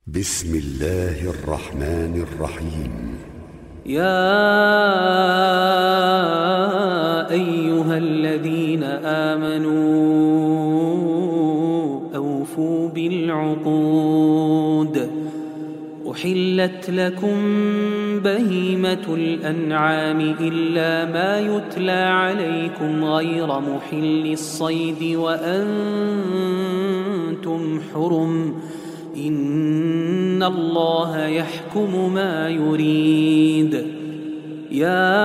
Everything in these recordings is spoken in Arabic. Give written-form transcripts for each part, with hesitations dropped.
بسم الله الرحمن الرحيم. يا أيها الذين آمنوا أوفوا بالعقود. أحلت لكم بهيمة الأنعام إلا ما يتلى عليكم غير محل الصيد وأنتم حرم، إن الله يحكم ما يريد. يا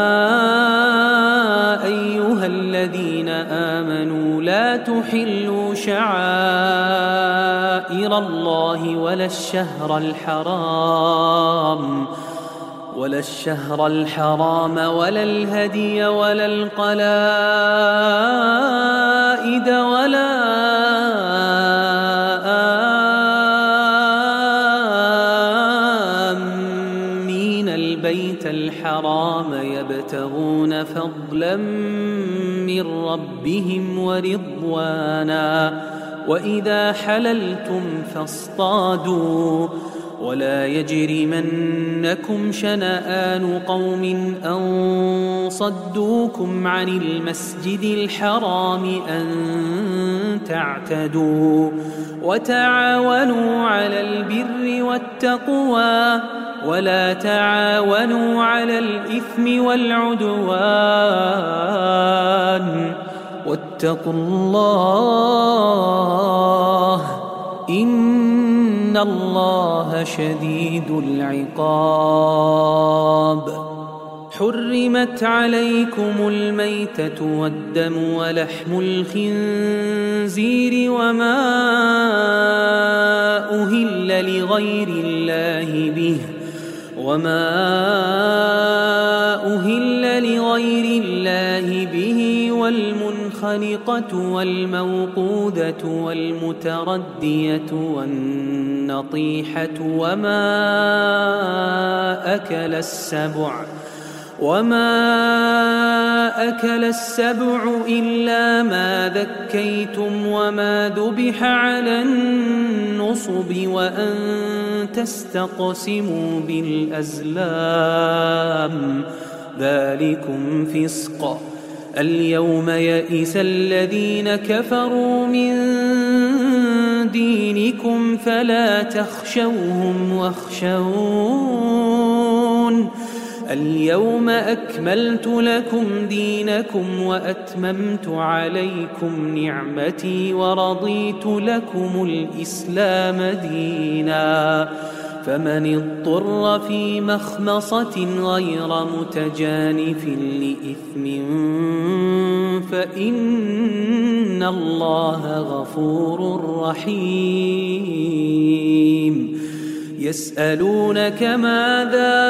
أيها الذين آمنوا لا تحلوا شعائر الله ولا الشهر الحرام ولا الهدي ولا القلائد ولا آمين البيت الحرام يبتغون فضلا من ربهم ورضوانا، وإذا حللتم فاصطادوا، ولا يجرمنكم شنآن قوم أن صدوكم عن المسجد الحرام أن تعتدوا، وتعاونوا على البر والتقوى ولا تعاونوا على الإثم والعدوان، واتقوا الله إن الله شديد العقاب. حرمت عليكم الميتة والدم ولحم الخنزير وما أهل لغير الله به والمنخنقة والموقوذة والمتردية والنطيحة وما أكل السبع إلا ما ذكيتم وما ذبح على النصب وأن تستقسموا بالأزلام، ذلكم فسق. اليوم يئس الذين كفروا من دينكم فلا تخشوهم واخشون. اليوم أكملت لكم دينكم وأتممت عليكم نعمتي ورضيت لكم الإسلام دينا، فمن اضطر في مخمصة غير متجانف لإثم فإن الله غفور رحيم. يسألونك ماذا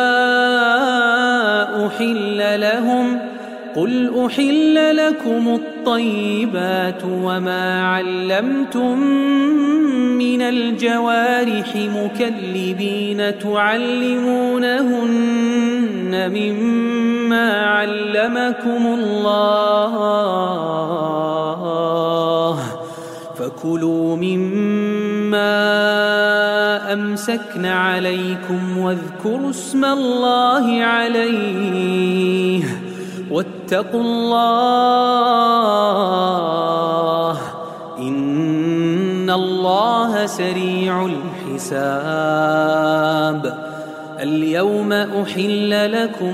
أحل لهم، قل أحل لكم الطيبات وما علمتم من الجوارح مكلبين تعلمونهن مما علمكم الله، فكلوا مما أمسكن عليكم واذكروا اسم الله عليه واتقوا الله إن الله سريع الحساب. اليوم أحل لكم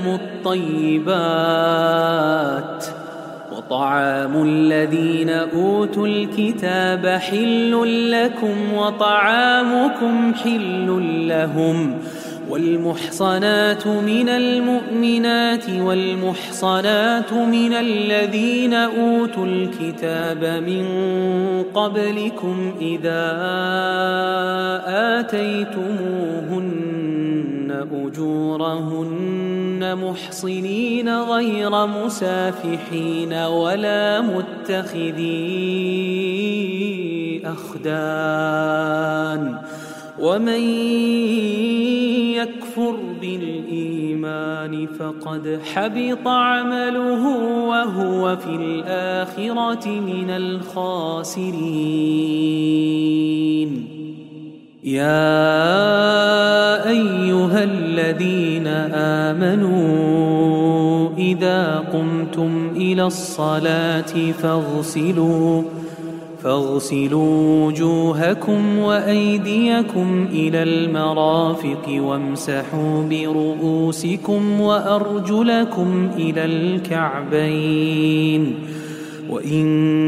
الطيبات، وطعام الذين أوتوا الكتاب حل لكم وطعامكم حل لهم، والمحصنات من المؤمنات والمحصنات من الذين أوتوا الكتاب من قبلكم إذا آتيتموهن أجورهن محصنين غير مسافحين ولا متخذي أخدان، ومن يكفر بالإيمان فقد حبط عمله وهو في الآخرة من الخاسرين. يا أيها الذين آمنوا إذا قمتم إلى الصلاة فاغسلوا وجوهكم وأيديكم إلى المرافق وامسحوا برؤوسكم وأرجلكم إلى الكعبين وإن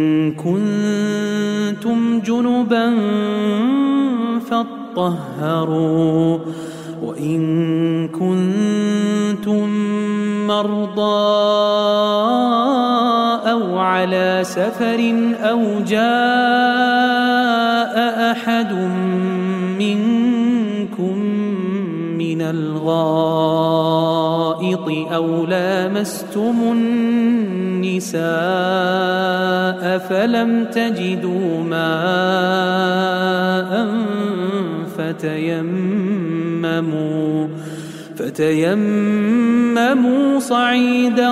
كنتم جنبا فاطهروا وإن كنتم مرضى أو على سفر أو جاء أحد منكم من الغائط أو لامستم النساء فلم تجدوا ماء فتيمموا صعيدا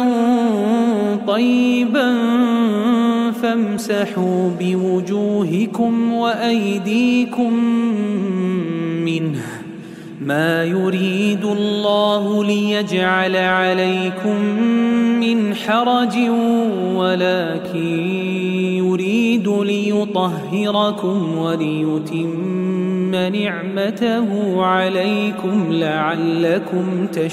طيبا فامسحوا بوجوهكم وأيديكم منه ما يريد الله ليجعل عليكم من حرج ولكن يريد ليطهركم وليتم نعمته عليكم لعلكم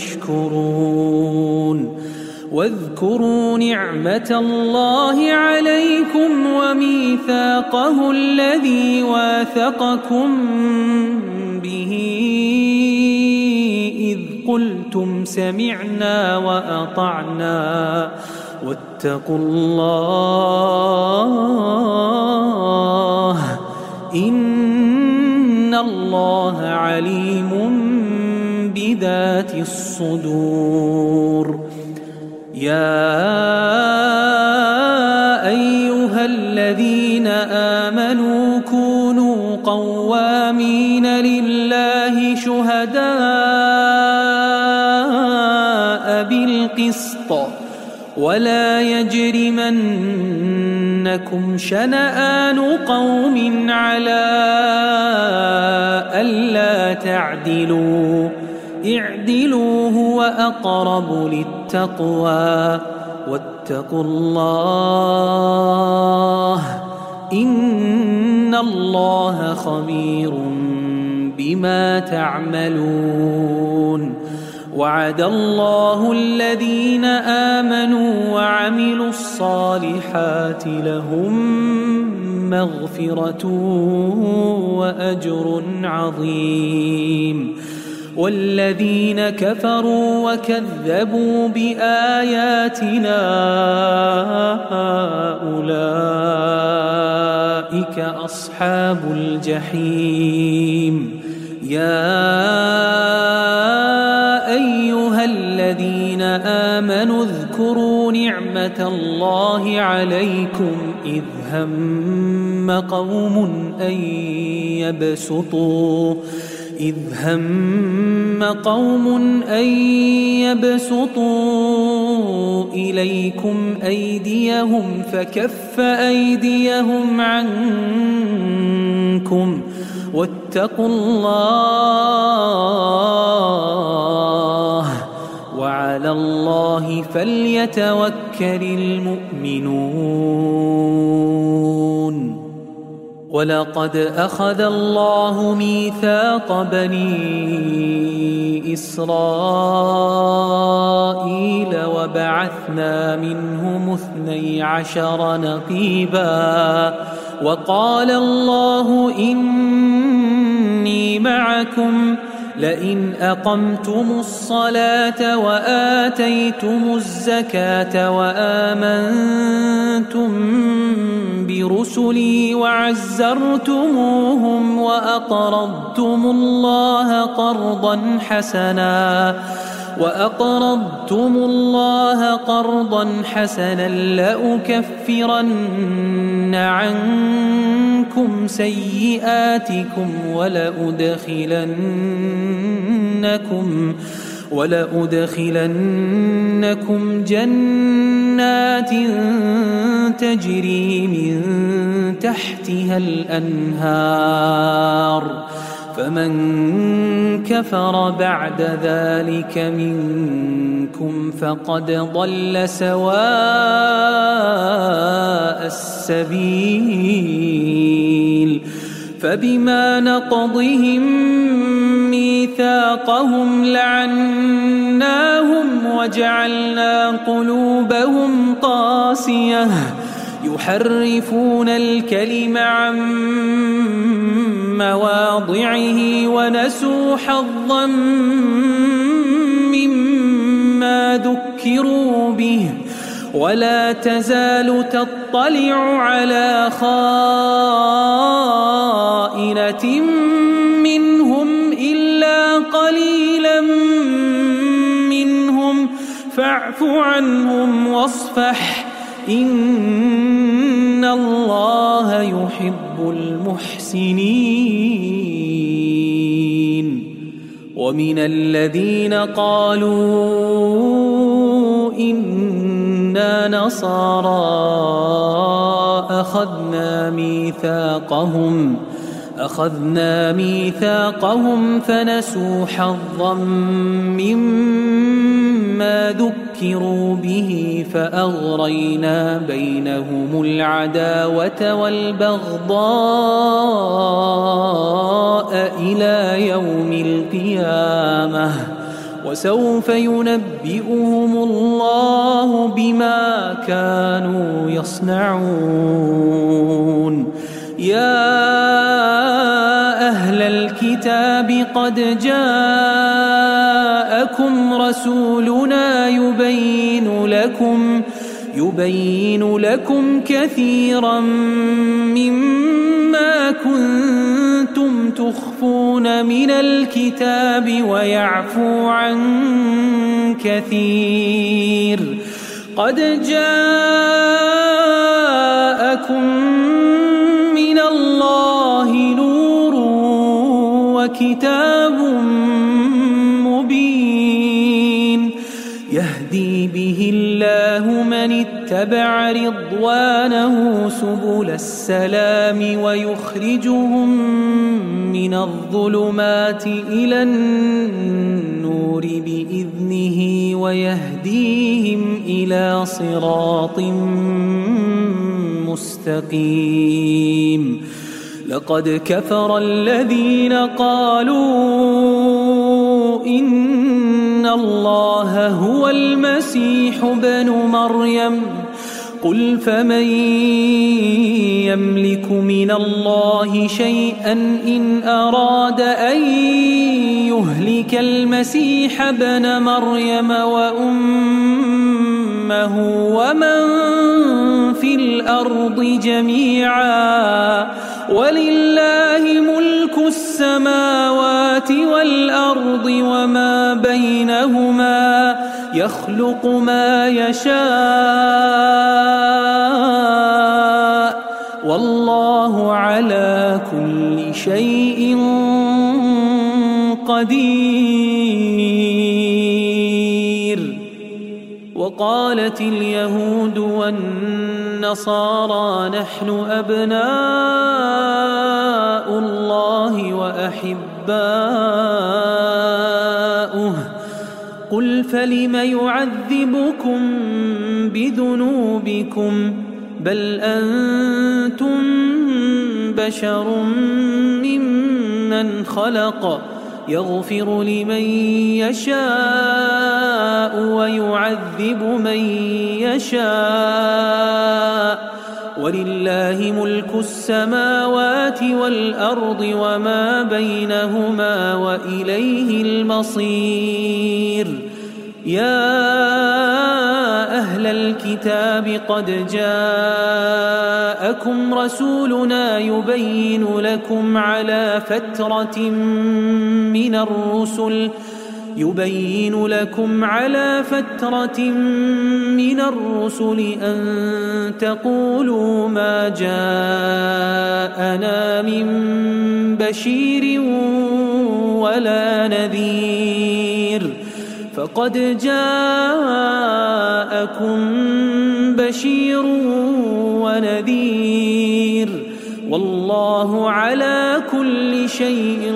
تشكرون واذكروا نعمة الله عليكم وميثاقه الذي واثقكم به إذ قلتم سمعنا وأطعنا واتقوا الله إن الله عليم بذات الصدور يا أيها الذين آمنوا كونوا قوامين لله شهداء بالقسط ولا يجرمنكم شنآن قوم على ألا تعدلوا اعدلوا هو أقرب للتقوى واتقوا الله إن الله خبير بما تعملون وعد الله الذين آمنوا وعملوا الصالحات لهم مغفرة وأجر عظيم والذين كفروا وكذبوا بآياتنا أولئك أصحاب الجحيم يا أيها الذين آمنوا اذكروا نعمة الله عليكم إذ هم قوم أن يبسطوا إليكم أيديهم فكف أيديهم عنكم واتقوا الله وعلى الله فليتوكل المؤمنون ولقد أخذ الله ميثاق بني إسرائيل وبعثنا منهم 12 نقيبا وقال الله إني معكم لئن أقمتم الصلاة وآتيتم الزكاة وآمنتم برسلي وعزرتموهم وأقرضتم الله قرضا حسنا لأكفرن عنكم سيئاتكم ولأدخلنكم جنات تجري من تحتها الأنهار فمن كفر بعد ذلك منكم فقد ضل سواء السبيل فبما نقضهم ميثاقهم لعناهم وجعلنا قلوبهم قاسية يحرفون الكلم عن مواضعه ونسوا حظا مما ذكروا به ولا تزال تطلع على خائنة منهم إلا قليلا منهم فاعف عنهم واصفح إن الله يحب المحسنين ومن الذين قالوا إنا نصارى أخذنا ميثاقهم فنسوا حظا مما ذكروا به فأغرينا بينهم العداوة والبغضاء إلى يوم القيامة وسوف ينبئهم الله بما كانوا يصنعون يا أهل الكتاب قد جاءكم رسولنا يبين لكم كثيرا مما كنتم تخفون من الكتاب ويعفو عن كثير قد جاءكم من الله نور وكتاب مبين يهدي به الله من اتبع رضوانه سبل السلام ويخرجهم من الظلمات إلى النور بإذنه ويهديهم إلى صراط مستقيم لقد كفر الذين قالوا إن الله هو المسيح ابن مريم قل فمن يملك من الله شيئا إن أراد أن يهلك المسيح ابن مريم وأمه ومن في الأرض جميعا ولله ملك السماوات والأرض وما بينهما يخلق ما يشاء والله على كل شيء قدير وقالت اليهود والنصارى نحن أبناء الله وأحباؤه قل فلم يعذبكم بذنوبكم بل أنتم بشر ممن خلق يغفر لمن يشاء ويعذب من يشاء ولله ملك السماوات والأرض وما بينهما وإليه المصير يا أهل الكتاب قد جاءكم رسولنا يبين لكم على فترة من الرسل أن تقولوا ما جاءنا من بشير ولا نذير فقد جاءكم بشير ونذير والله والله على كل شيء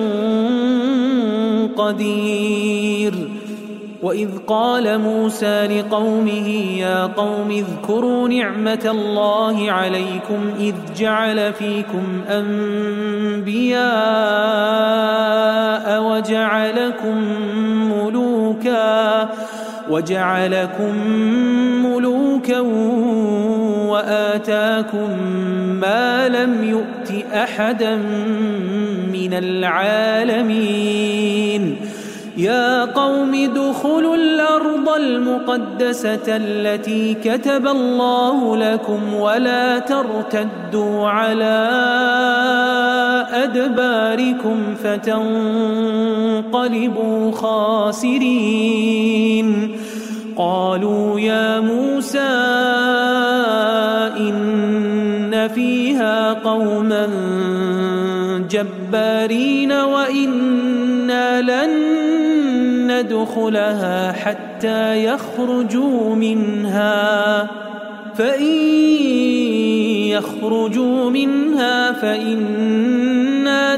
قدير. وإذ قال موسى لقومه يا قوم اذكروا نعمة الله عليكم إذ جعل فيكم أنبياء وجعلكم ملوكا وآتاكم ما لم يؤت أحدا من العالمين. يا قوم ادخلوا الأرض المقدسة التي كتب الله لكم ولا ترتدوا على أدباركم فتنقلبوا خاسرين. قالوا يا موسى إن فيها قوما جبارين وإنا لن ندخلها حتى يخرجوا منها فإن يخرجوا منها فإنا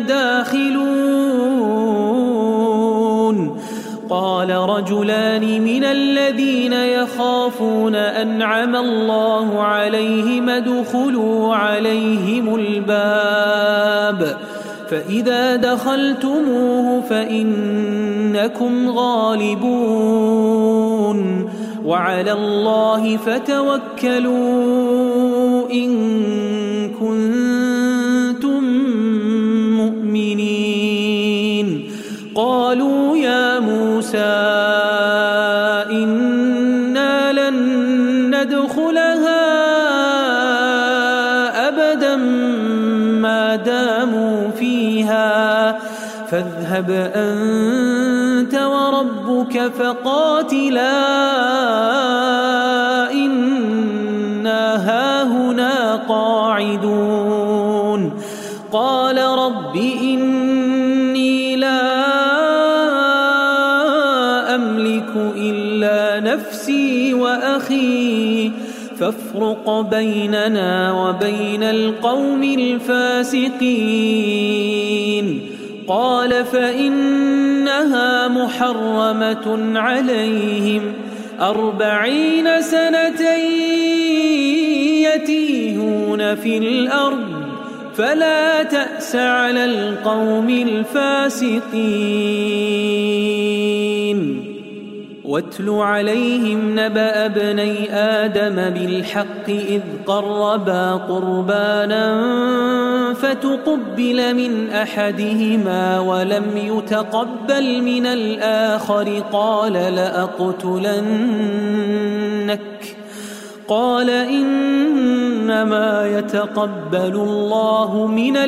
داخلون. قال رجلان من الذين يخافون أنعم الله عليهم ادخلوا عليهم الباب فإذا دخلتموه فإنكم غالبون وعلى الله فتوكلوا إن كنتم مؤمنين. قالوا يا موسى إنا لن ندخلها أبدا ما داموا فيها فاذهب أنت وربك فقاتلا إنا هاهنا قاعدون. قال رب إني لا أملك إلا نفسي وأخي فافرق بيننا وبين القوم الفاسقين. قال فإنها محرمة عليهم 40 سنة يتيهون في الأرض فلا تأس على القوم الفاسقين. واتل عليهم نبأ ابني آدم بالحق إذ قربا قربانا فتقبل من أحدهما ولم يتقبل من الآخر قال لأقتلنك. قال إنما يتقبل الله من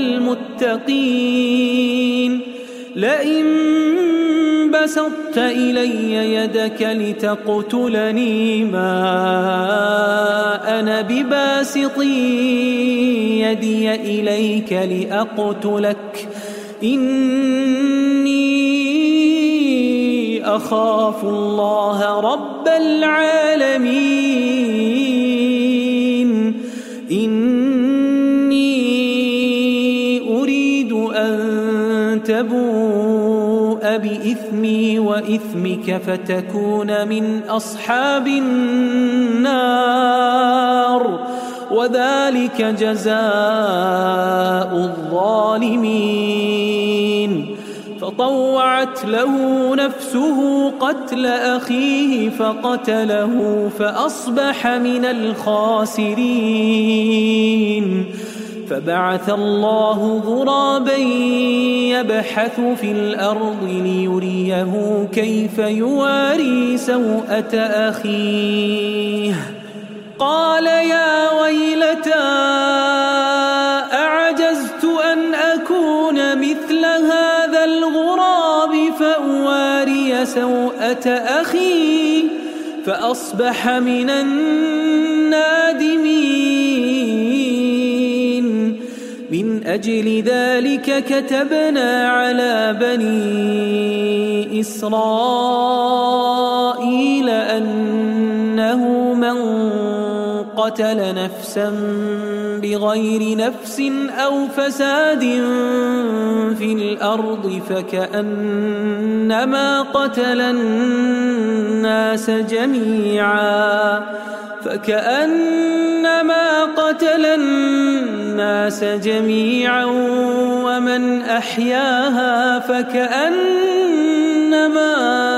المتقين. لئن بسطت إلي يدك لتقتلني ما أنا بباسط يدي إليك لأقتلك إني أخاف الله رب العالمين. إني أريد أن تبوء بإثمي وإثمك فتكون من أصحاب النار وذلك جزاء الظالمين. فطوعت له نفسه قتل أخيه فقتله فأصبح من الخاسرين. فبعث الله غرابا يبحث في الأرض ليريه كيف يواري سوءة أخيه. قال يا ويلتى أعجزت أن أكون مثل هذا الغراب فأواري سوءة أخي فأصبح من النادمين. من أجل ذلك كتبنا على بني إسرائيل أنه من قتل نفسا بغير نفس أو فساد في الأرض فكأنما قتل الناس جميعا ومن أحياها فكأنما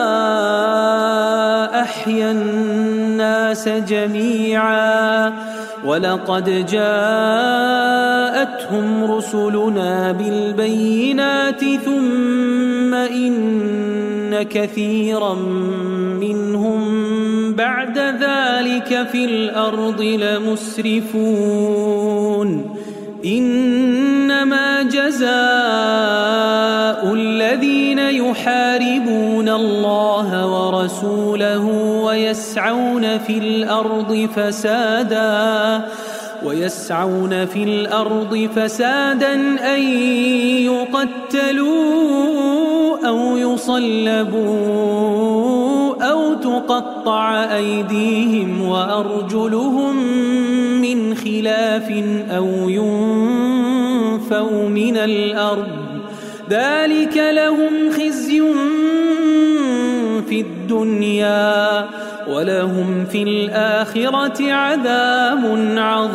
أحيا الناس جميعا ولقد جاءتهم رسلنا بالبينات ثم إن كثيرا منهم بعد ذلك في الأرض لمسرفون إنما جزاء الذين يحاربون الله ورسوله ويسعون في الأرض فسادا أن يقتلوا أو يصلبوا أو تقطع أيديهم وأرجلهم من خلاف أو ينفوا من الأرض ذلك لهم خزي في الدنيا ولهم في الآخرة عذاب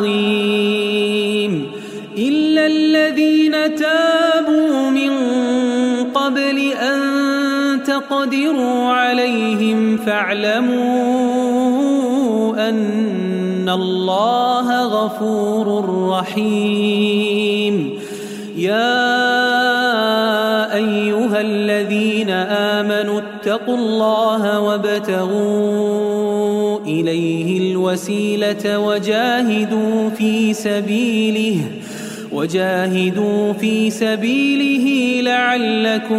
عظيم إلا الذين تابوا من قبل أن تقدروا عليهم فاعلموا أن الله غفور رحيم يا أيها الذين آمنوا اتقوا الله وابتغوا إليه الوسيلة وجاهدوا في سبيله لعلكم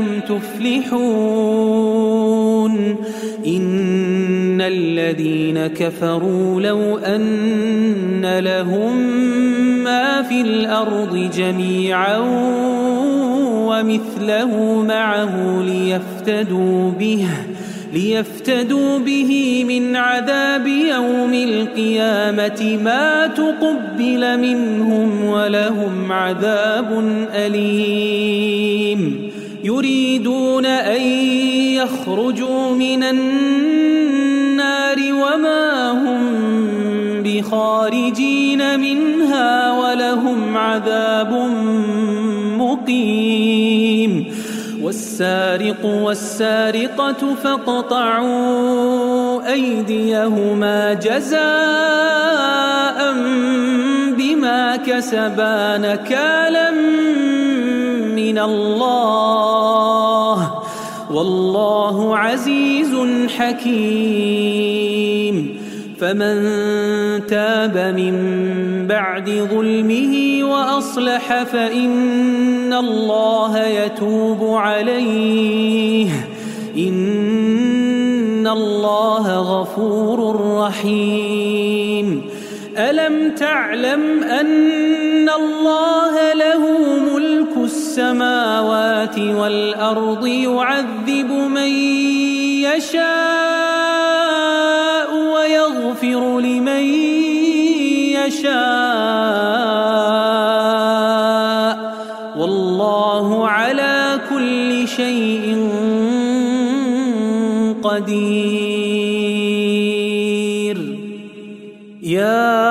تفلحون إن الذين كفروا لو أن لهم ما في الأرض جميعا ومثله معه ليفتدوا به من عذاب يوم القيامة ما تقبل منهم ولهم عذاب أليم يريدون أن يخرجوا من النار وما هم بخارجين منها ولهم عذاب مقيم والسارق والسارقة فاقطعوا أيديهما جزاء بما كسبا نكالا من الله والله عزيز حكيم فمن تاب من بعد ظلمه وأصلح فإن الله يتوب عليه إن الله غفور رحيم ألم تعلم أن الله له ملك السماوات والأرض يعذب من يشاء ويغفر لمن يشاء والله على كل شيء قدير يا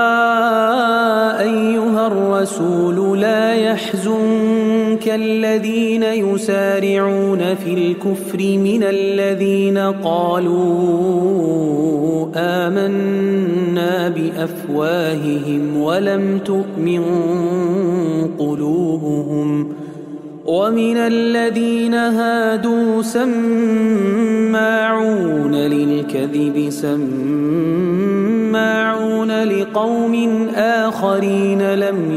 أيها الرسول لا يحزنك الذين يسارعون في الكفر من الذين قالوا آمنا بأفواههم ولم تؤمن قلوبهم ومن الذين هادوا سماعون للكذب سماعون لقوم آخرين لم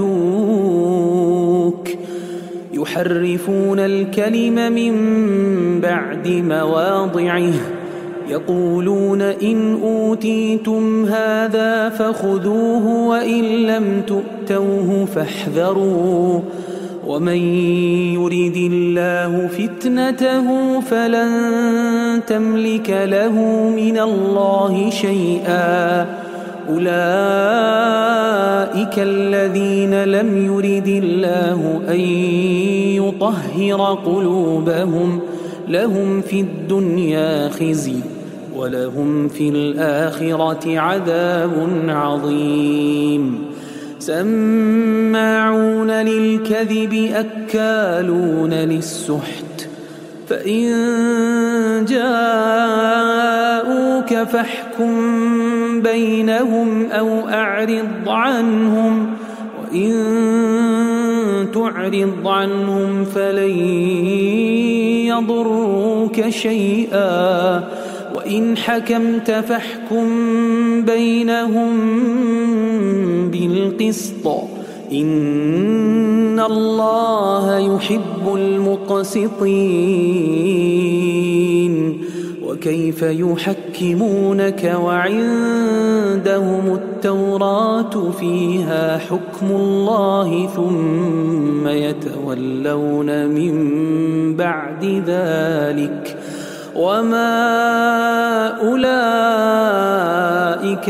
يأتوك يحرفون الكلم من بعد مواضعه يقولون إن أوتيتم هذا فخذوه وإن لم تؤتوه فاحذروا ومن يرد الله فتنته فلن تملك له من الله شيئا أولئك الذين لم يرد الله أن يطهر قلوبهم لهم في الدنيا خزي ولهم في الآخرة عذاب عظيم سماعون للكذب أكالون للسحت فإن جاءوك فاحكم بينهم أو أعرض عنهم وإن تعرض عنهم فلن يضروك شيئا وإن حكمت فاحكم بينهم بالقسط إن الله يحب المقسطين وكيف يحكمونك وعندهم التوراة فيها حكم الله ثم يتولون من بعد ذلك وما أولئك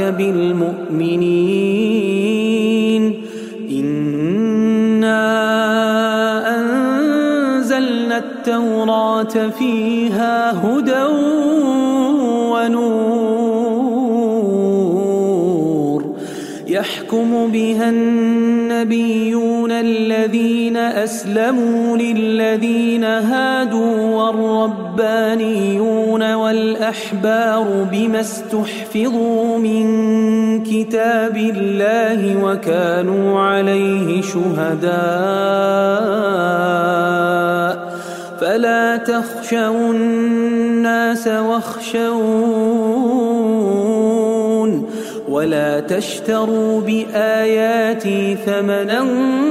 بالمؤمنين إنا أنزلنا التوراة فيها هدى ونور يحكم بها النبيون الذين أسلموا للذين هادوا والربانيون والأحبار بما استحفظوا من كتاب الله وكانوا عليه شهداء فلا تخشوا الناس واخشون ولا تشتروا بآياتي ثمنا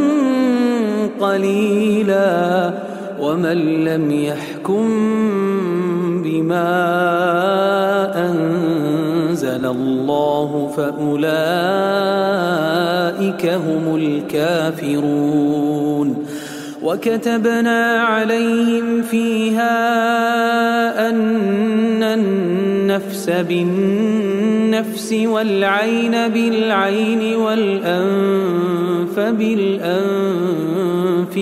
قليلا ومن لم يحكم بما أنزل الله فأولئك هم الكافرون وكتبنا عليهم فيها أن النفس بالنفس والعين بالعين والأنف بالأنف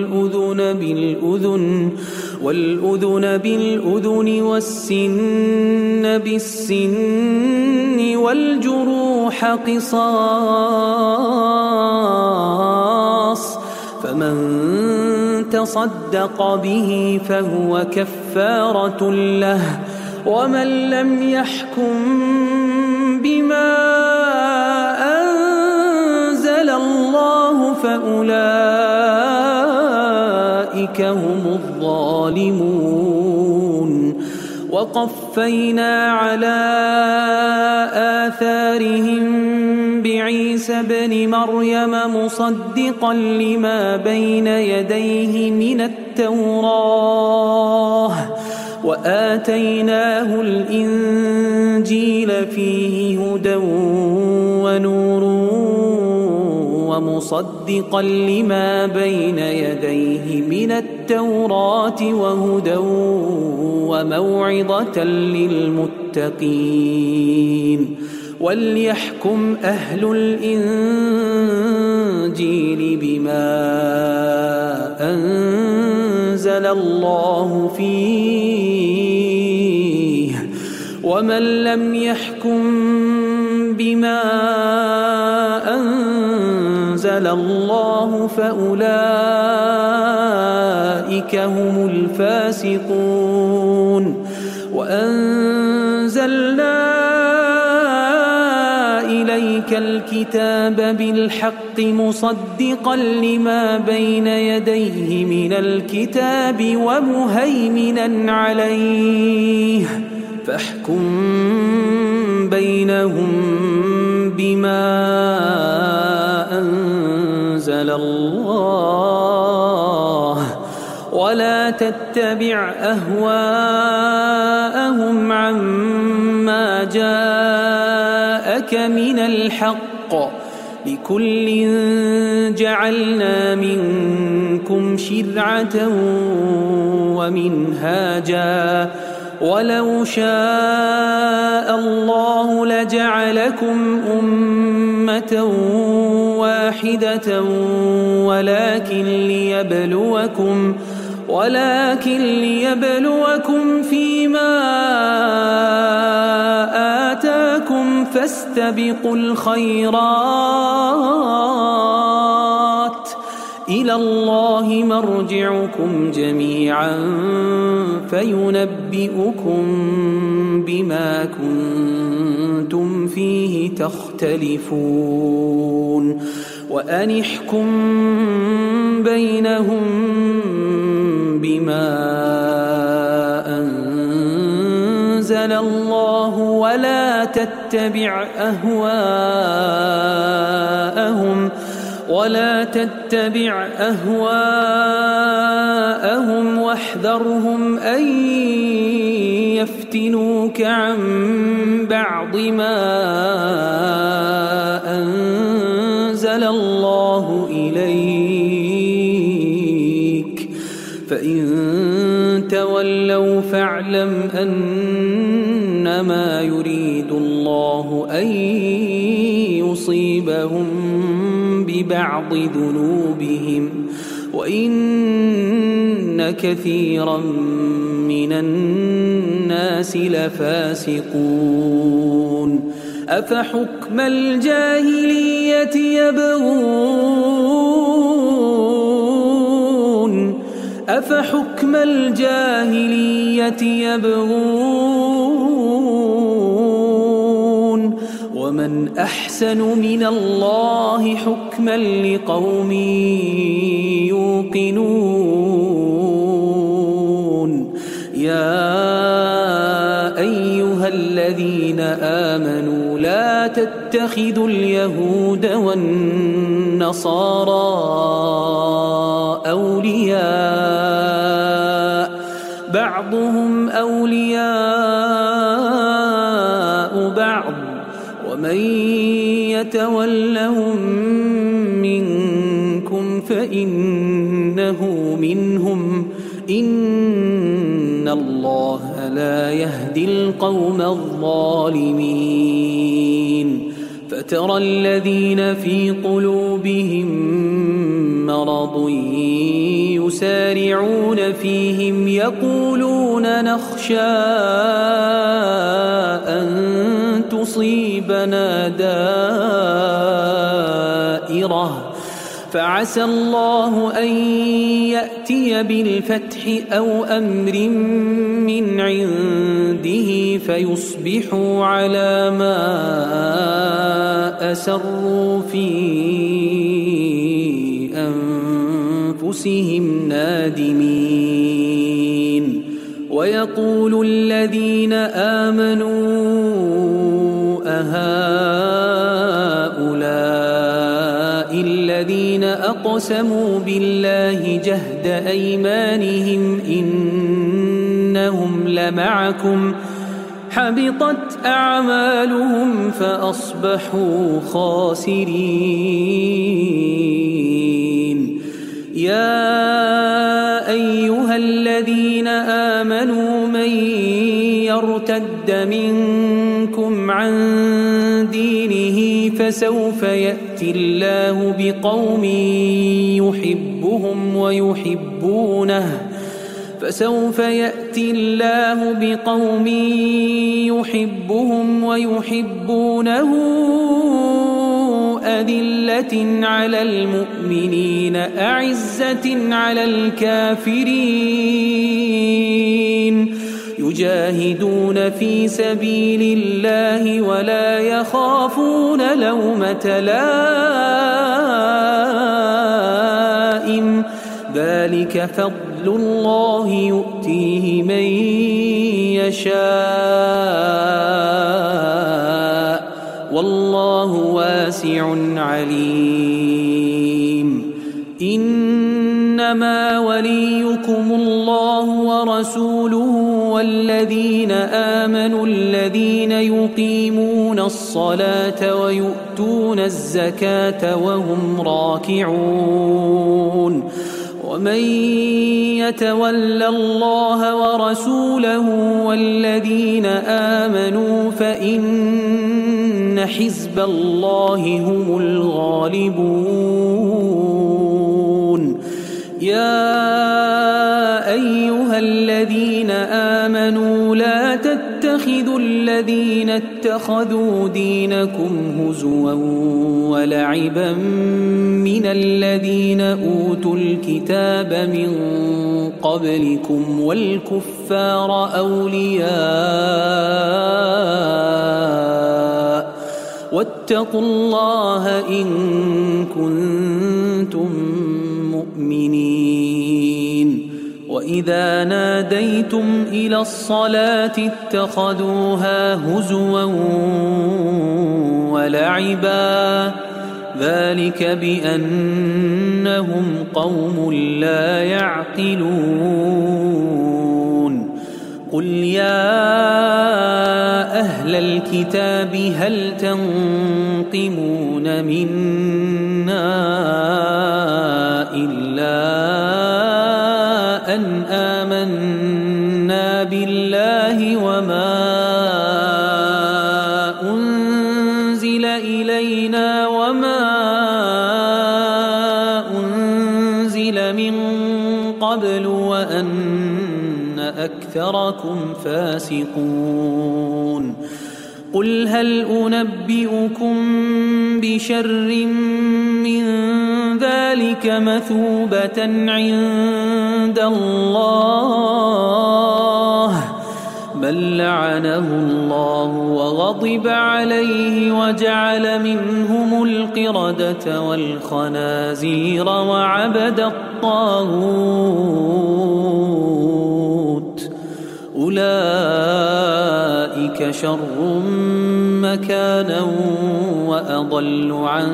والأذن بالأذن والسن بالسن والجروح قصاص فمن تصدق به فهو كفارة له ومن لم يحكم بما أنزل الله فأولئك هم الظالمون وقفينا على آثارهم بعيسى ابن مريم مصدقا لما بين يديه من التوراة وآتيناه الإنجيل فيه هدى ونور ومصدقا لما بين يديه من التوراة وهدى وموعظة للمتقين وليحكم أهل الإنجيل بما أنزل الله فيه ومن لم يحكم بما أنزل الله فأولئك هم الفاسقون وأنزلنا إليك الكتاب بالحق مصدقا لما بين يديه من الكتاب ومهيمنا عليه فاحكم بينهم بما أنزل الله ولا تتبع أهواءهم عما جاءك من الحق لكل جعلنا منكم شرعة ومنهاجا ولو شاء الله لجعلكم أمة واحدة ولكن ليبلوكم فيما آتاكم فاستبقوا الخيرات إلى الله مرجعكم جميعا فينبئكم بما كنتم فيه تختلفون وأن احكم بينهم بما أنزل الله ولا تتبع أهواءهم واحذرهم أن يفتنوك عن بعض ما أنزل الله إليك فإن تولوا فاعلم أنما يريد الله أن يصيبهم ببعض ذنوبهم وإن كثيرا من الناس لفاسقون أفحكم الجاهلية يبغون ومن أحسن من الله حكما لقوم يوقنون يا أيها الذين آمنوا لا تتخذوا اليهود والنصارى أولياء بعضهم أولياء بعض ومن يتولهم منكم فإنه منهم إن الله لا يهدي القوم الظالمين فترى الذين في قلوبهم مرض يسارعون فيهم يقولون نخشى أن تصيبنا دائرة فعسى الله أن يأتي بالفتح أو أمر من عنده فيصبحوا على ما أسروا في أنفسهم نادمين ويقول الذين آمنوا أهؤلاء الذين أقسموا بالله جهد أيمانهم إنهم لمعكم حبطت أعمالهم فأصبحوا خاسرين يا أيها الذين آمنوا من يرتد منكم عن دينه فسوف يأتي الله بقوم يحبهم ويحبونه أذلة على المؤمنين أعزة على الكافرين يجاهدون في سبيل الله ولا يخافون لومة لائم ذلك فضل الله يؤتيه من يشاء والله واسع عليم إنما وليكم الله ورسوله والذين آمنوا الذين يقيمون الصلاة ويؤتون الزكاة وهم راكعون ومن يتول الله ورسوله والذين آمنوا فإن حزب الله هم الغالبون. يا أيها الذين آمنوا لا تتخذوا الذين اتخذوا دينكم هزوا ولعبا من الذين أوتوا الكتاب من قبلكم والكفار أولياء واتقوا الله إن كنتم مؤمنين. وإذا ناديتم إلى الصلاة اتخذوها هزوا ولعبا ذلك بأنهم قوم لا يعقلون. قل يا أهل الكتاب هل تنقمون منا إلا أن آمنا بالله وما أنزل إلينا وما أنزل من قبل وأن أكثركم فاسقون. قل هل أنبئكم بشر من ذلك مثوبة عند الله بل لعنه الله وغضب عليه وجعل منهم القردة والخنازير وعبد الطاغوت أولئك شر مكانا وأضل عن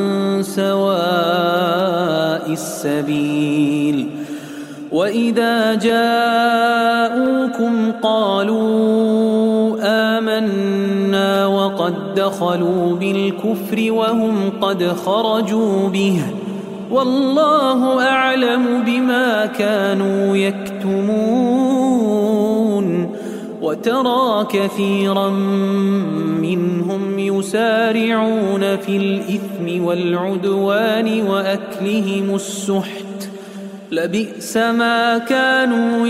سواء السبيل. وإذا جاءوكم قالوا آمنا وقد دخلوا بالكفر وهم قد خرجوا به والله أعلم بما كانوا يكتمون. وترى كثيرا منهم يسارعون في الإثم والعدوان وأكلهم السحت لبئس ما كانوا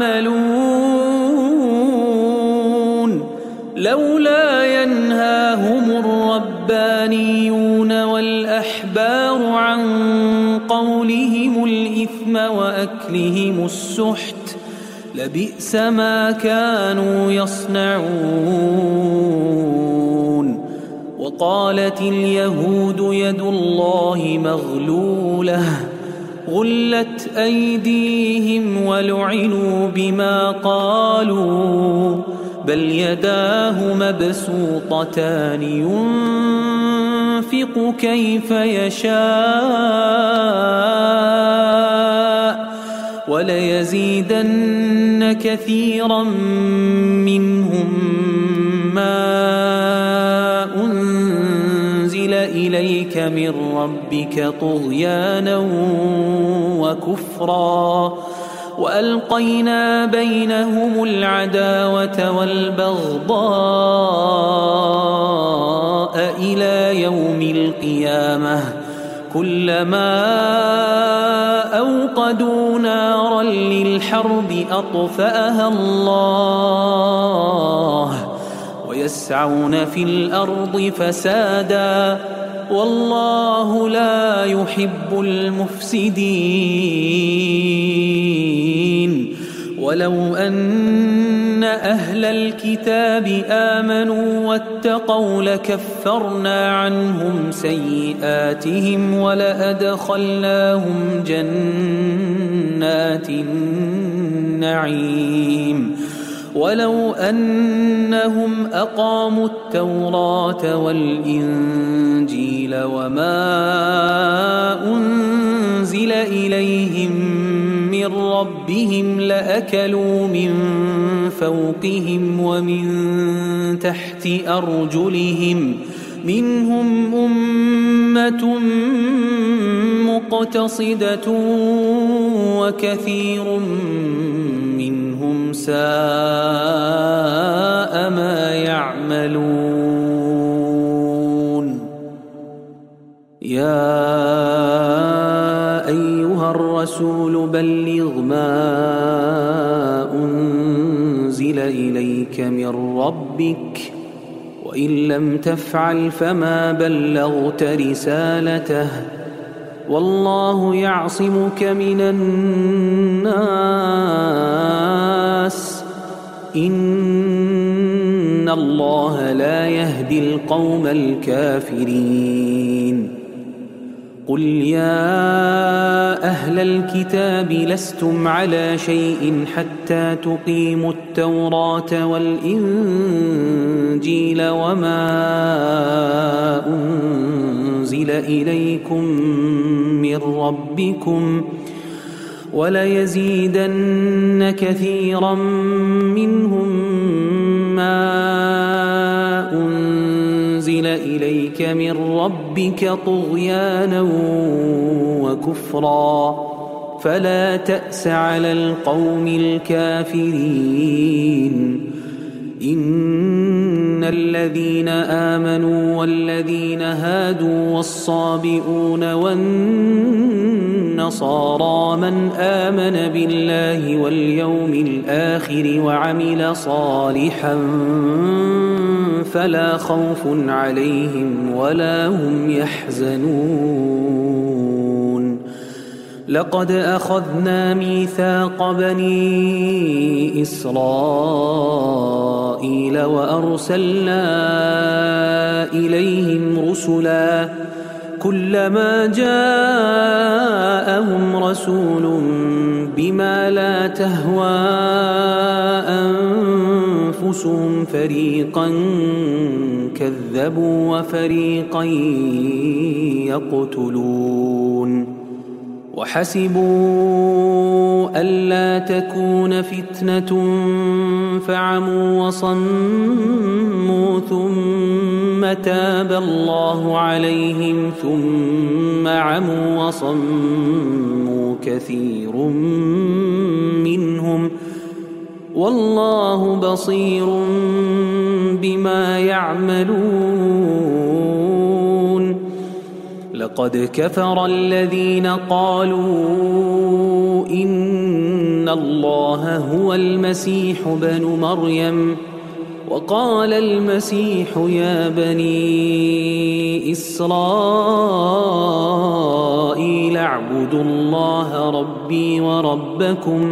يعملون. لولا ينهاهم الربانيون والأحبار عن قولهم الإثم وأكلهم السحت لبئس ما كانوا يصنعون. وقالت اليهود يد الله مغلولة غلت أيديهم ولعنوا بما قالوا بل يداه مبسوطتان ينفق كيف يشاء وليزيدن كثيرا منهم ما أنزل إليك من ربك طغيانا وكفرا وألقينا بينهم العداوة والبغضاء إلى يوم القيامة كلما أوقدوا نارا للحرب أطفأها الله ويسعون في الأرض فسادا والله لا يحب المفسدين. ولو أن أهل الكتاب آمنوا واتقوا لكفرنا عنهم سيئاتهم ولأدخلناهم جنات النعيم. ولو أنهم أقاموا التوراة والإنجيل وما أنزل إليهم من ربهم لأكلوا من فوقهم ومن تحت أرجلهم منهم أمة مقتصدة وكثير منهم ساء ما يعملون. يا أيها الرسول بلغ ما أنزل إليك من ربك وإن لم تفعل فما بلغت رسالته والله يعصمك من الناس إن الله لا يهدي القوم الكافرين. قل يا أهل الكتاب لستم على شيء حتى تقيموا التوراة والإنجيل وما أنزل إليكم من ربكم وليزيدن كثيرا منهم ما أنزل إليك من ربك طغيانا وكفرا فلا تأس على القوم الكافرين. إن الذين آمنوا والذين هادوا والصابئون والنصارى من آمن بالله واليوم الآخر وعمل صالحا فلا خوف عليهم ولا هم يحزنون. لقد أخذنا ميثاق بني إسرائيل وأرسلنا إليهم رسلا كلما جاءهم رسول بما لا تهوى أنفسهم فريقا كذبوا وفريقا يقتلون. وحسبوا ألا تكون فتنة فعموا وصموا ثم تاب الله عليهم ثم عموا وصموا كثير منهم والله بصير بما يعملون. لقد كفر الذين قالوا إن الله هو المسيح بن مريم وقال المسيح يا بني إسرائيل اعبدوا الله ربي وربكم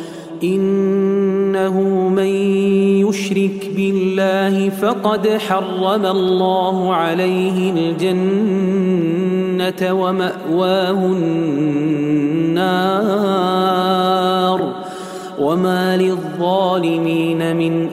إنه من يشرك بالله فقد حرم الله عليه الجنة ومأواه النار وما للظالمين من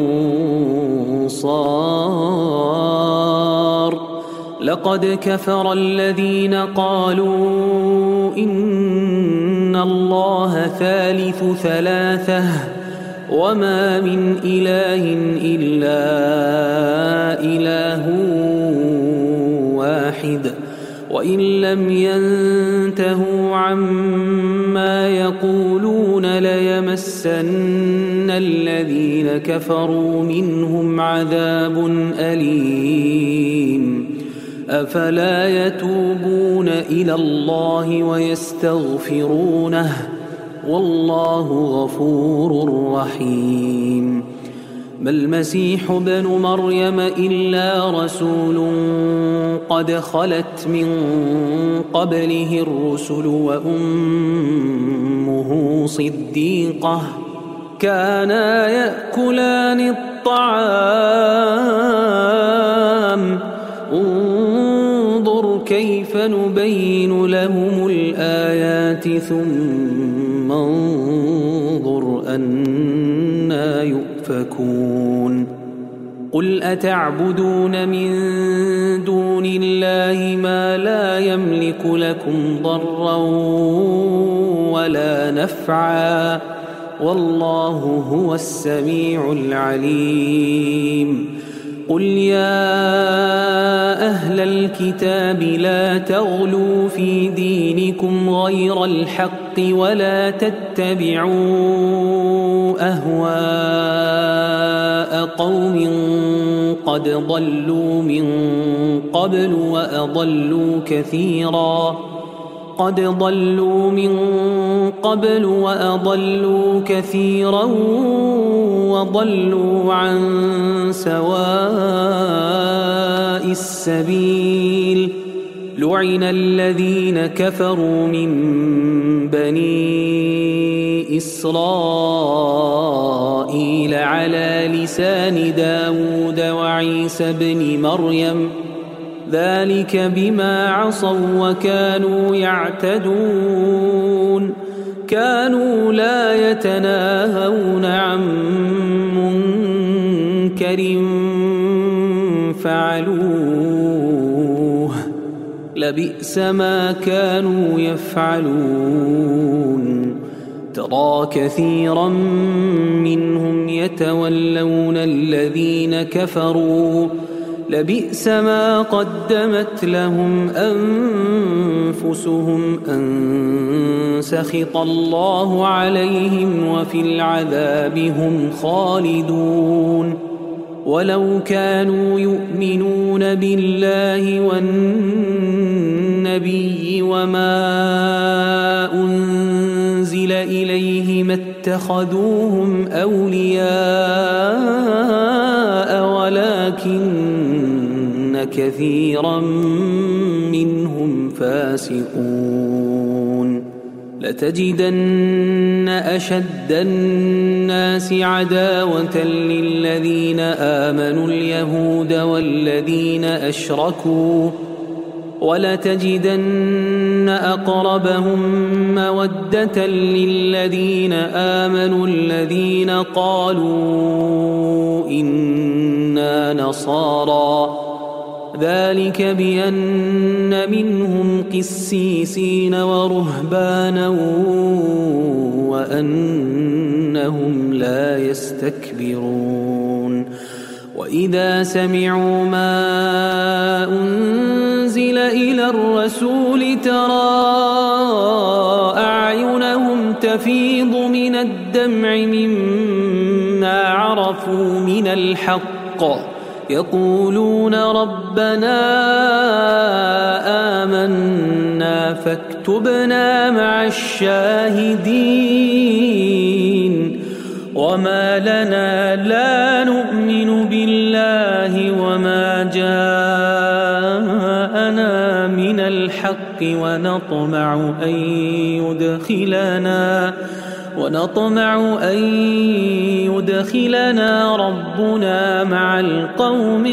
أنصار. لقد كفر الذين قالوا إن الله ثالث ثلاثة وما من إله إلا إله واحد وإن لم ينتهوا عما يقولون ليمسن الذين كفروا منهم عذاب أليم. أفلا يتوبون إلى الله ويستغفرونه والله غفور رحيم. ما المسيح بن مريم إلا رسول قد خلت من قبله الرسل وأمه صديقة كانا يأكلان الطعام انظر كيف نبين لهم الآيات ثم انظر أنا يؤفكون. قل أتعبدون من دون الله ما لا يملك لكم ضرا ولا نفعا والله هو السميع العليم قل يا أهل الكتاب لا تغلوا في دينكم غير الحق ولا تتبعوا أهواء قوم قد ضلوا من قبل وأضلوا كثيرا وضلوا عن سواء السبيل لعن الذين كفروا من بني إسرائيل على لسان داود وعيسى بن مريم ذلك بما عصوا وكانوا يعتدون كانوا لا يتناهون عن منكر فعلوه لبئس ما كانوا يفعلون ترى كثيرا منهم يتولون الذين كفروا لبئس ما قدمت لهم أنفسهم أن سخط الله عليهم وفي العذاب هم خالدون ولو كانوا يؤمنون بالله والنبي وما أنزل إليه ما اتخذوهم أولياء ولكن كثيرا منهم فاسقون لتجدن أشد الناس عداوة للذين آمنوا اليهود والذين أشركوا ولتجدن أقربهم مودة للذين آمنوا الذين قالوا إنا نصارى ذلك بأن منهم قسيسين ورهبانا وأنهم لا يستكبرون وإذا سمعوا ما أنزل إلى الرسول ترى أعينهم تفيض من الدمع مما عرفوا من الحق يقولون ربنا آمنا فاكتبنا مع الشاهدين وما لنا لا نؤمن بالله وما جاءنا من الحق ونطمع أن يدخلنا ربنا مع القوم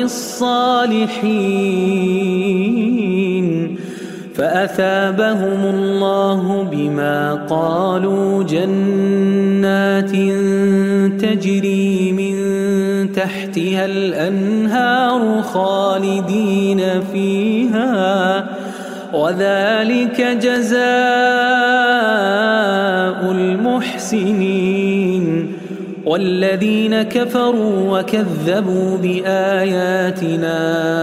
الصالحين فأثابهم الله بما قالوا جنات تجري من تحتها الأنهار خالدين فيها وذلك جزاء المحسنين والذين كفروا وكذبوا بآياتنا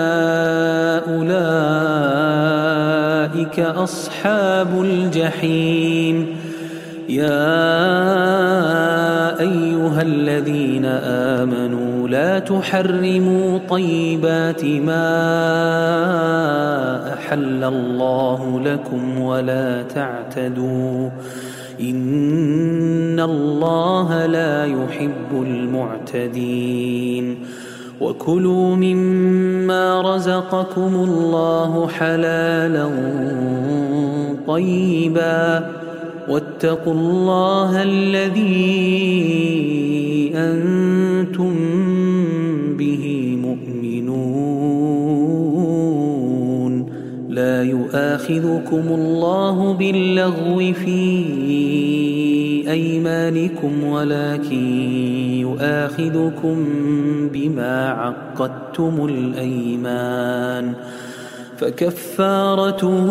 أولئك أصحاب الجحيم يا أيها الذين آمنوا لا تحرموا طيبات ما أحل الله لكم ولا تعتدوا إن الله لا يحب المعتدين وكلوا مما رزقكم الله حلالا طيبا واتقوا الله الذي أنتم به مؤمنون لا يؤاخذكم الله باللغو في أيمانكم ولكن يؤاخذكم بما عقدتم الأيمان فكفارته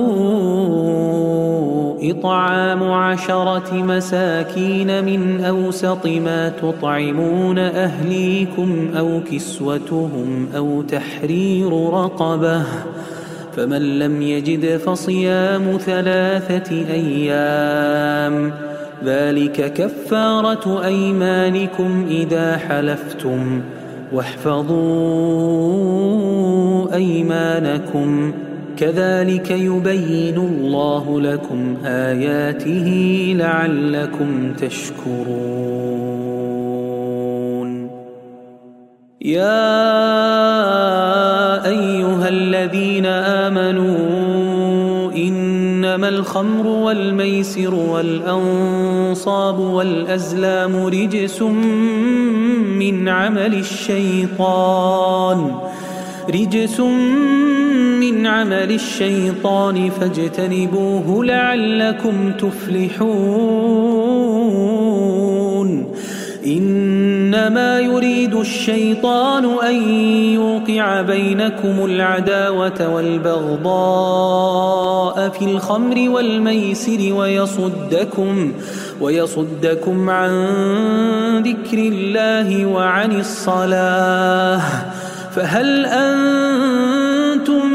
إطعام 10 مساكين من أوسط ما تطعمون أهليكم أو كسوتهم أو تحرير رقبة فمن لم يجد فصيام 3 أيام ذلك كفارة أيمانكم إذا حلفتم واحفظوا أيمانكم كذلك يبين الله لكم آياته لعلكم تشكرون يا أيها الذين آمنوا إنما الخمر والميسر والأنصاب والأزلام رجس من عمل الشيطان فاجتنبوه لعلكم تفلحون إنما يريد الشيطان أن يوقع بينكم العداوة والبغضاء في الخمر والميسر ويصدكم عن ذكر الله وعن الصلاة فهل أنتم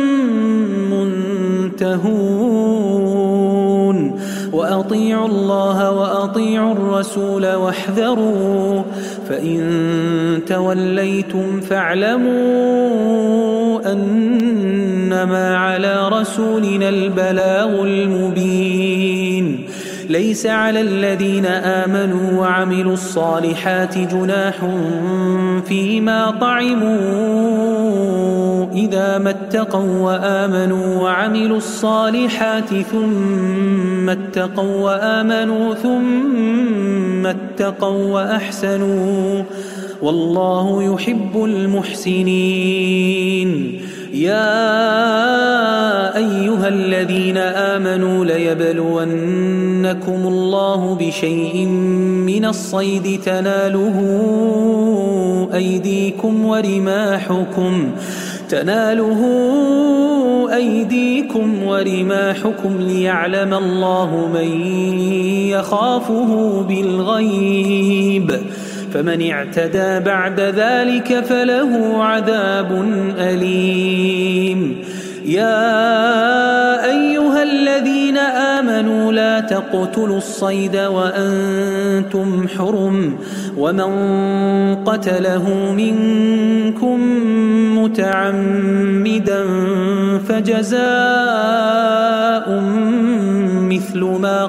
منتهون وأطيعوا الله وأطيعوا الرسول واحذروا فإن توليتم فاعلموا أنما على رسولنا البلاغ المبين ليس على الذين آمنوا وعملوا الصالحات جناح فيما طعموا إذا ما اتقوا وآمنوا وعملوا الصالحات ثم اتقوا وأحسنوا والله يحب المحسنين يا أيها الذين آمنوا ليبلونكم الله بشيء من الصيد تناله أيديكم ورماحكم ليعلم الله من يخافه بالغيب فمن اعتدى بعد ذلك فله عذاب أليم يا أيها الذين آمنوا لا تقتلوا الصيد وأنتم حرم ومن قتله منكم متعمدا فجزاء مثل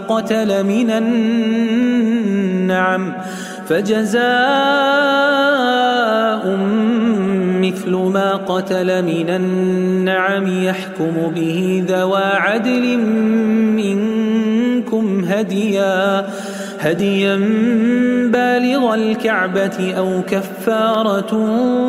ما قتل من النعم يحكم به ذوى عدل منكم هديا بالغ الكعبة أو كفارة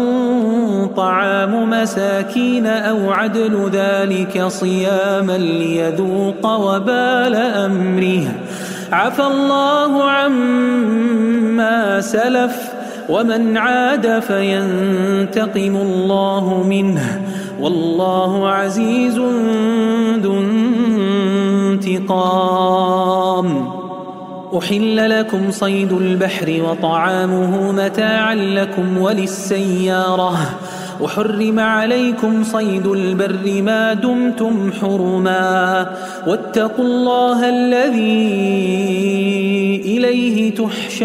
طعام مساكين أو عدل ذلك صياما ليذوق وبال أمره عفى الله عما سلف ومن عاد فينتقم الله منه والله عزيز ذو انتقام أحل لكم صيد البحر وطعامه متاعا لكم وللسيارة وحرم عليكم صيد البر ما دمتم حرما واتقوا الله الذي إليه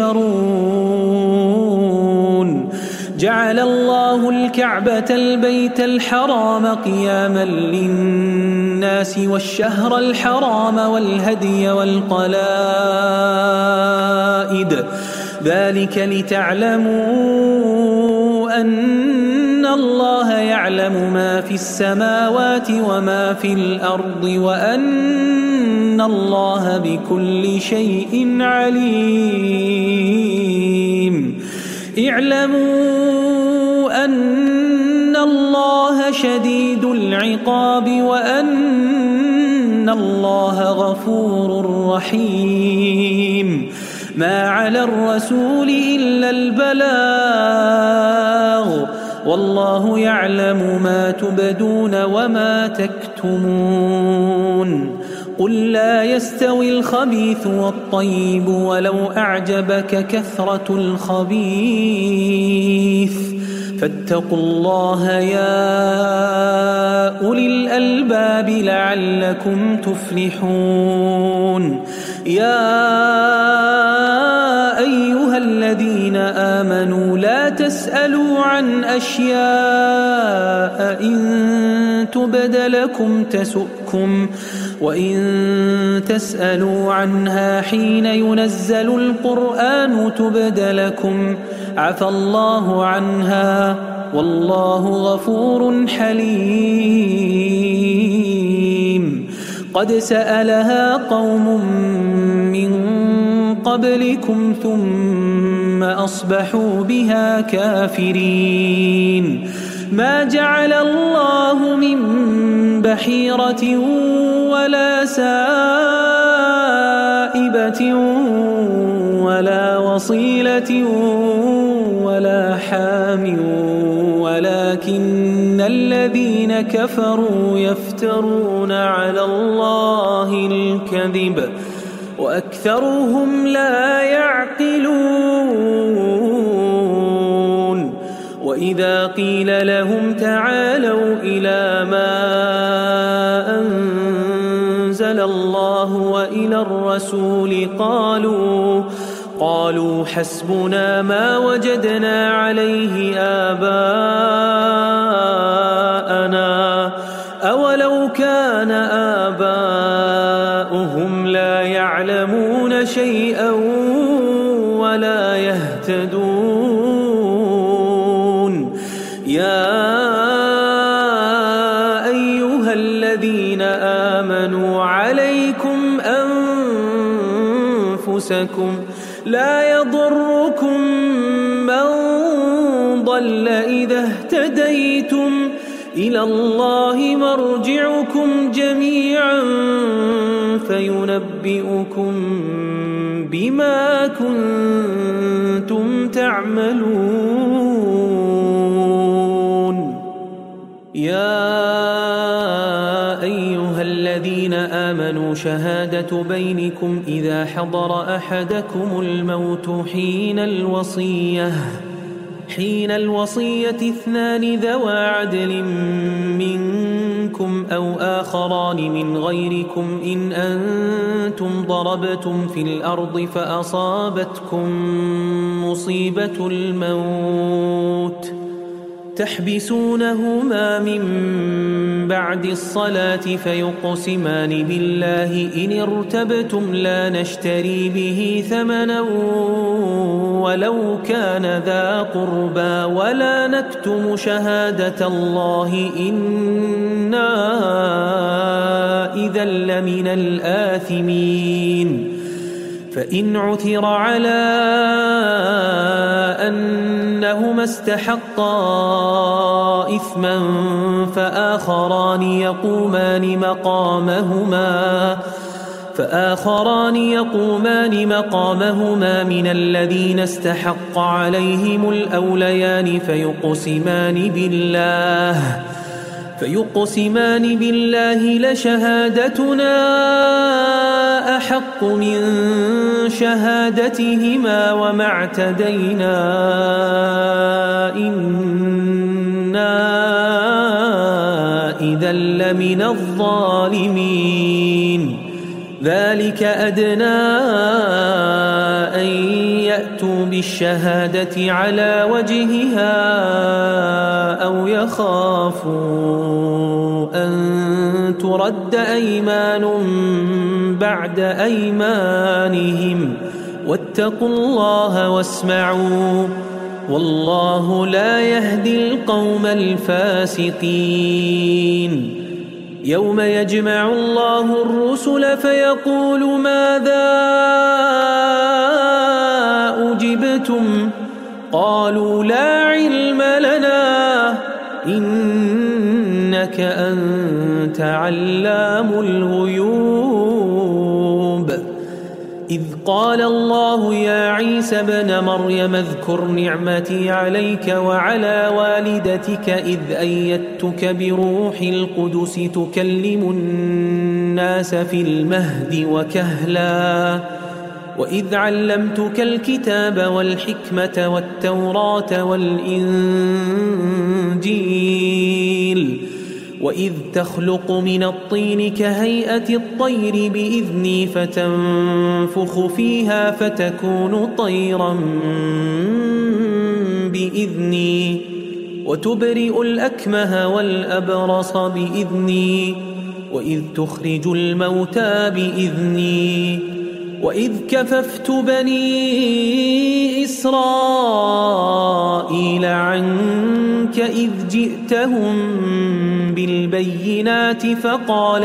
تحشرون جعل الله الكعبة البيت الحرام قياما للناس والشهر الحرام والهدي والقلائد ذلك لتعلموا أن الله يعلم ما في السماوات وما في الأرض وأن الله بكل شيء عليم اعلموا أن الله شديد العقاب وأن الله غفور رحيم ما على الرسول إلا البلاغ والله يعلم ما تبدون وما تكتمون قل لا يستوي الخبيث والطيب ولو أعجبك كثرة الخبيث فاتقوا الله يا أولي الألباب لعلكم تفلحون يا أيها الذين آمنوا لا تسألوا عن أشياء إن تبد لكم تسؤكم وإن تسألوا عنها حين ينزل القرآن تبد لكم عفى الله عنها والله غفور حليم قد سألها قوم من قبلكم ثم أصبحوا بها كافرين ما جعل الله من بحيرة ولا سائبة ولا وصيلة ولا حام ولكن الذين كفروا يفترون على الله الكذب وأكثرهم لا يعقلون وإذا قيل لهم تعالوا إلى ما أنزل الله وإلى الرسول قالوا حسبنا ما وجدنا عليه آباءنا أولو كان آباؤهم لا يعلمون شيئا ولا يهتدون يا أيها الذين آمنوا عليكم أنفسكم لا يضركم من ضل إذا اهتديتم إلى الله مرجعكم جميعا فينبئكم بما كنتم تعملون يا أيها الذين آمنوا شهادة بينكم إذا حضر أحدكم الموت حين الوصية اثنان ذوى عدل منكم أو آخران من غيركم إن أنتم ضربتم في الأرض فأصابتكم مصيبة الموت تحبسونهما من بعد الصلاة فيقسمان بالله إن ارتبتم لا نشتري به ثمنا ولو كان ذا قربى ولا نكتم شهادة الله إنا إذا لمن الآثمين فإن عثر على أنهما استحقا إثما فآخران يقومان مقامهما من الذين استحق عليهم الأوليان فيقسمان بالله لشهادتنا أحق من شهادتهما وما اعتدينا إنا إذا لمن الظالمين ذلك أدنى أن يأتوا بالشهادة على وجهها أو يخافوا أن ترد أيمان بعد أيمانهم واتقوا الله واسمعوا والله لا يهدي القوم الفاسقين يوم يجمع الله الرسل فيقول ماذا أجبتم قالوا لا علم لنا إنك أنت علام الغيوب إذ قال الله يا عيسى ابن مريم اذكر نعمتي عليك وعلى والدتك إذ أيدتك بروح القدس تكلم الناس في المهد وكهلا وإذ علمتك الكتاب والحكمة والتوراة والإنجيل وإذ تخلق من الطين كهيئة الطير بإذني فتنفخ فيها فتكون طيرا بإذني وتبرئ الأكمه والأبرص بإذني وإذ تخرج الموتى بإذني وإذ كففت بني إسرائيل عنك إذ جئتهم بالبينات فقال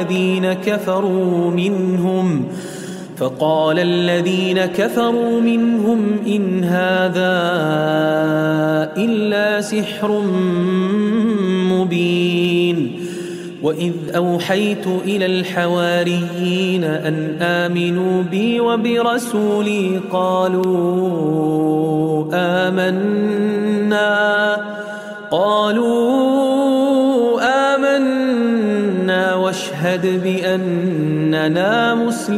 الذين كفروا منهم إن هذا إلا سحر مبين وإذ أوحيت إلى الحواريين أن آمنوا بي وبرسولي قالوا آمنا واشهد بأننا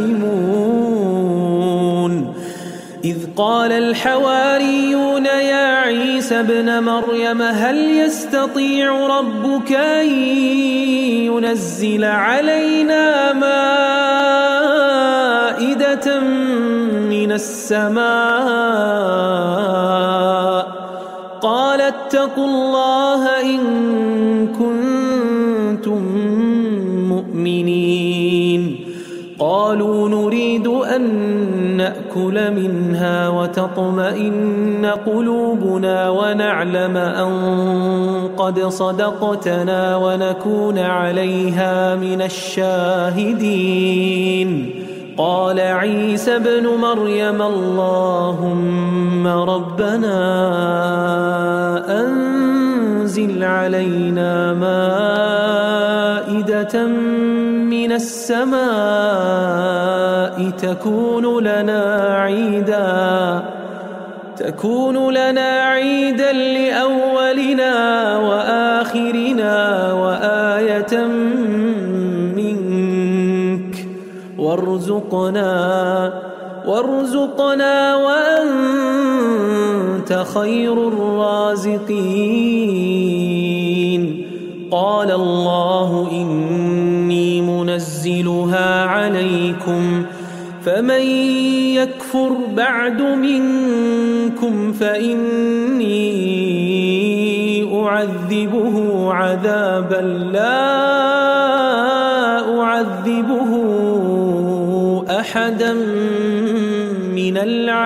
مسلمون إذ قال الحواريون يا عيسى ابن مريم هل يستطيع ربك أن ينزل علينا مائدة من السماء قال اتقوا الله إن كنتم مؤمنين قالوا نريد أن نأكل منها وتطمئن قلوبنا ونعلم أن قد صدقتنا ونكون عليها من الشاهدين قال عيسى ابن مريم اللهم ربنا أنزل علينا مائدة من السماء تكون لنا عيدا لأولنا وآخرنا وآية منك وارزقنا وأنت خير الرازقين قال الله إني منزلها عليكم فمن يكفر بعد منكم فإني أعذبه عذابا لا أعذبه أحدا من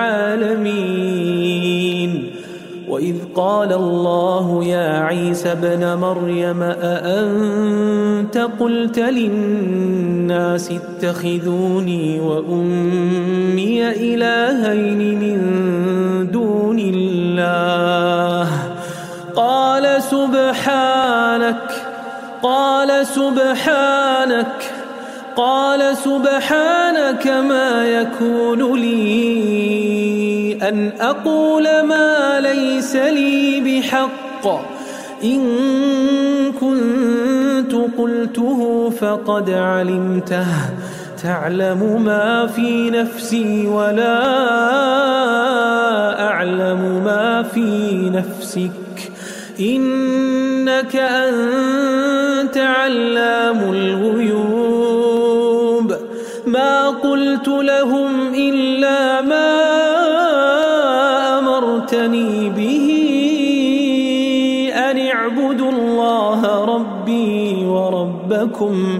العالمين وإذ قال الله يا عيسى ابن مريم أأنت قلت للناس اتخذوني وأمي إلهين من دون الله قال سبحانك ما يكون لي أن أقول ما ليس لي بحق إن كنت قلته فقد علمته تعلم ما في نفسي ولا أعلم ما في نفسك إنك أنت علام الغيوب ما قلت لهم إلا ما أمرتني به أن اعبدوا الله ربي وربكم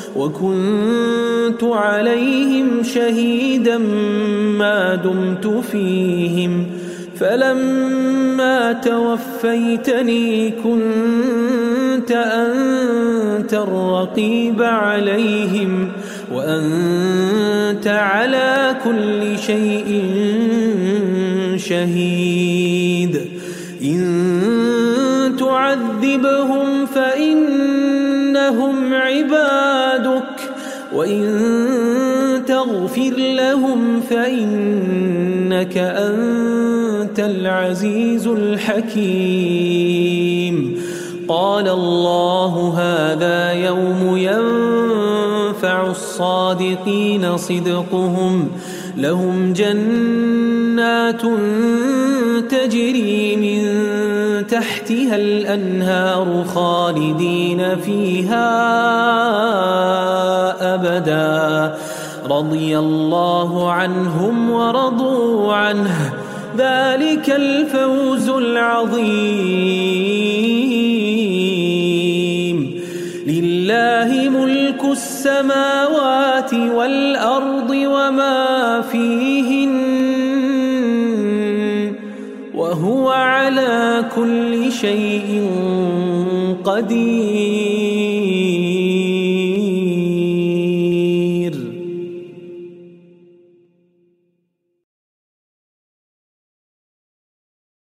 وكنت عليهم شهيدا ما دمت فيهم فلما توفيتني كنت أنت الرقيب عليهم وأنت على كل شيء شهيد إن تعذبهم فإنهم عبادك وإن فاغفر لهم فإنك أنت العزيز الحكيم. قال الله هذا يوم ينفع الصادقين صدقهم، لهم جنات تجري من تحتها الأنهار خالدين فيها أبدا، رضي الله عنهم ورضوا عنه، ذلك الفوز العظيم. لله ملك السماوات والأرض وما فيهن، وهو على كل شيء قدير.